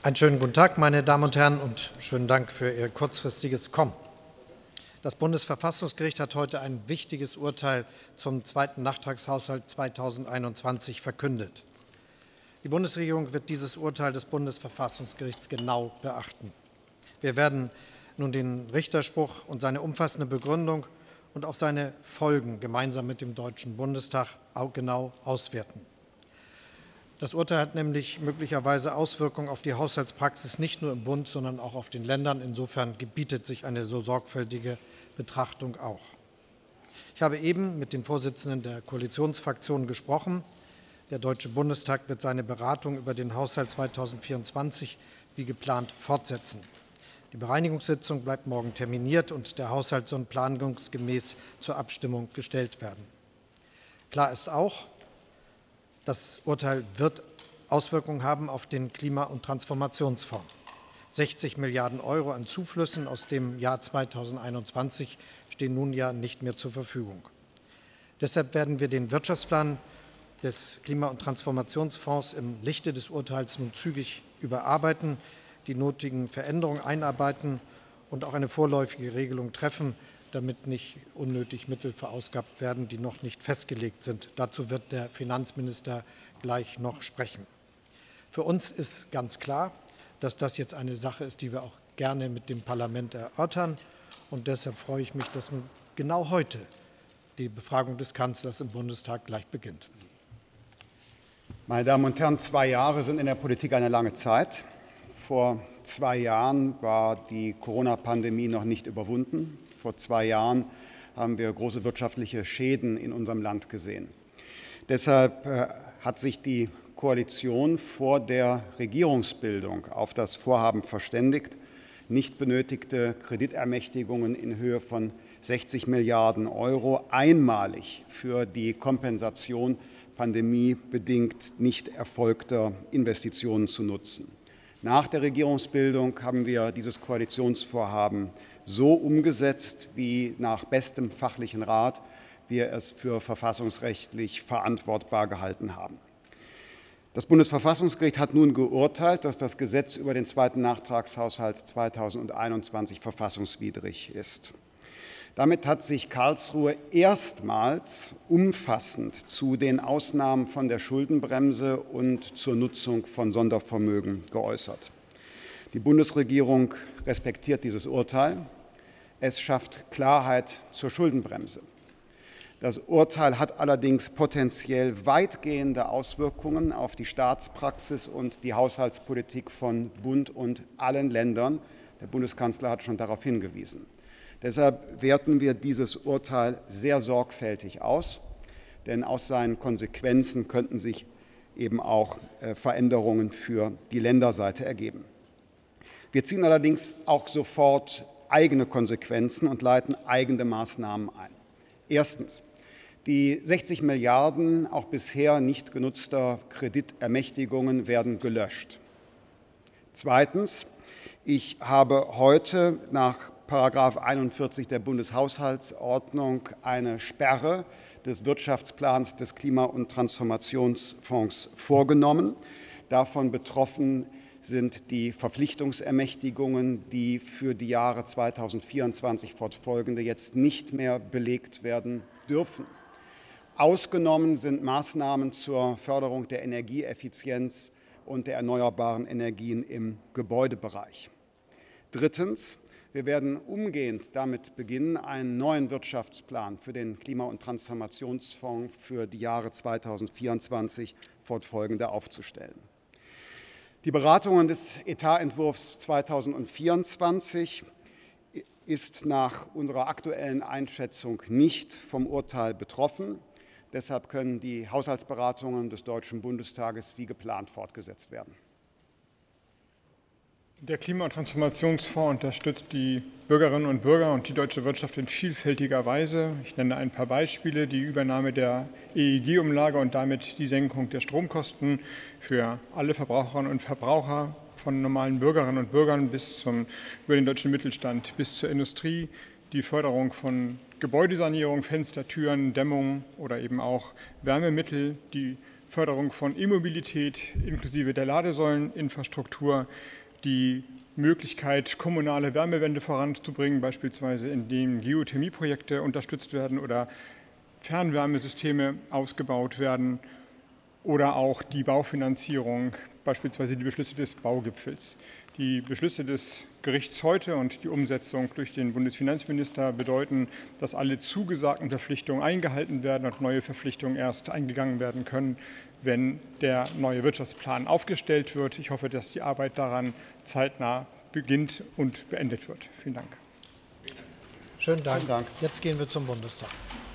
Einen schönen guten Tag, meine Damen und Herren, und schönen Dank für Ihr kurzfristiges Kommen. Das Bundesverfassungsgericht hat heute ein wichtiges Urteil zum zweiten Nachtragshaushalt 2021 verkündet. Die Bundesregierung wird dieses Urteil des Bundesverfassungsgerichts genau beachten. Wir werden nun den Richterspruch und seine umfassende Begründung und auch seine Folgen gemeinsam mit dem Deutschen Bundestag auch genau auswerten. Das Urteil hat nämlich möglicherweise Auswirkungen auf die Haushaltspraxis nicht nur im Bund, sondern auch auf den Ländern. Insofern gebietet sich eine so sorgfältige Betrachtung auch. Ich habe eben mit den Vorsitzenden der Koalitionsfraktionen gesprochen. Der Deutsche Bundestag wird seine Beratung über den Haushalt 2024 wie geplant fortsetzen. Die Bereinigungssitzung bleibt morgen terminiert und der Haushalt soll planungsgemäß zur Abstimmung gestellt werden. Klar ist auch, das Urteil wird Auswirkungen haben auf den Klima- und Transformationsfonds. 60 Milliarden Euro an Zuflüssen aus dem Jahr 2021 stehen nun ja nicht mehr zur Verfügung. Deshalb werden wir den Wirtschaftsplan des Klima- und Transformationsfonds im Lichte des Urteils nun zügig überarbeiten, die nötigen Veränderungen einarbeiten und auch eine vorläufige Regelung treffen, damit nicht unnötig Mittel verausgabt werden, die noch nicht festgelegt sind. Dazu wird der Finanzminister gleich noch sprechen. Für uns ist ganz klar, dass das jetzt eine Sache ist, die wir auch gerne mit dem Parlament erörtern. Und deshalb freue ich mich, dass nun genau heute die Befragung des Kanzlers im Bundestag gleich beginnt. Meine Damen und Herren, 2 Jahre sind in der Politik eine lange Zeit. Vor 2 Jahren war die Corona-Pandemie noch nicht überwunden. Vor 2 Jahren haben wir große wirtschaftliche Schäden in unserem Land gesehen. Deshalb hat sich die Koalition vor der Regierungsbildung auf das Vorhaben verständigt, nicht benötigte Kreditermächtigungen in Höhe von 60 Milliarden Euro einmalig für die Kompensation pandemiebedingt nicht erfolgter Investitionen zu nutzen. Nach der Regierungsbildung haben wir dieses Koalitionsvorhaben so umgesetzt, wie nach bestem fachlichen Rat wir es für verfassungsrechtlich verantwortbar gehalten haben. Das Bundesverfassungsgericht hat nun geurteilt, dass das Gesetz über den zweiten Nachtragshaushalt 2021 verfassungswidrig ist. Damit hat sich Karlsruhe erstmals umfassend zu den Ausnahmen von der Schuldenbremse und zur Nutzung von Sondervermögen geäußert. Die Bundesregierung respektiert dieses Urteil. Es schafft Klarheit zur Schuldenbremse. Das Urteil hat allerdings potenziell weitgehende Auswirkungen auf die Staatspraxis und die Haushaltspolitik von Bund und allen Ländern. Der Bundeskanzler hat schon darauf hingewiesen. Deshalb werten wir dieses Urteil sehr sorgfältig aus, denn aus seinen Konsequenzen könnten sich eben auch Veränderungen für die Länderseite ergeben. Wir ziehen allerdings auch sofort eigene Konsequenzen und leiten eigene Maßnahmen ein. Erstens. Die 60 Milliarden auch bisher nicht genutzter Kreditermächtigungen werden gelöscht. Zweitens. Ich habe heute nach § 41 der Bundeshaushaltsordnung eine Sperre des Wirtschaftsplans des Klima- und Transformationsfonds vorgenommen. Davon betroffen sind die Verpflichtungsermächtigungen, die für die Jahre 2024 fortfolgende jetzt nicht mehr belegt werden dürfen. Ausgenommen sind Maßnahmen zur Förderung der Energieeffizienz und der erneuerbaren Energien im Gebäudebereich. Drittens. Wir werden umgehend damit beginnen, einen neuen Wirtschaftsplan für den Klima- und Transformationsfonds für die Jahre 2024 fortfolgende aufzustellen. Die Beratungen des Etatentwurfs 2024 ist nach unserer aktuellen Einschätzung nicht vom Urteil betroffen. Deshalb können die Haushaltsberatungen des Deutschen Bundestages wie geplant fortgesetzt werden. Der Klima- und Transformationsfonds unterstützt die Bürgerinnen und Bürger und die deutsche Wirtschaft in vielfältiger Weise. Ich nenne ein paar Beispiele: die Übernahme der EEG-Umlage und damit die Senkung der Stromkosten für alle Verbraucherinnen und Verbraucher, von normalen Bürgerinnen und Bürgern über den deutschen Mittelstand bis zur Industrie, die Förderung von Gebäudesanierung, Fenster, Türen, Dämmung oder eben auch Wärmemittel, die Förderung von E-Mobilität inklusive der Ladesäuleninfrastruktur, die Möglichkeit, kommunale Wärmewende voranzubringen, beispielsweise indem Geothermieprojekte unterstützt werden oder Fernwärmesysteme ausgebaut werden, oder auch die Baufinanzierung, beispielsweise die Beschlüsse des Baugipfels. Die Beschlüsse des Gerichts heute und die Umsetzung durch den Bundesfinanzminister bedeuten, dass alle zugesagten Verpflichtungen eingehalten werden und neue Verpflichtungen erst eingegangen werden können, wenn der neue Wirtschaftsplan aufgestellt wird. Ich hoffe, dass die Arbeit daran zeitnah beginnt und beendet wird. Vielen Dank. Schönen Dank. Jetzt gehen wir zum Bundestag.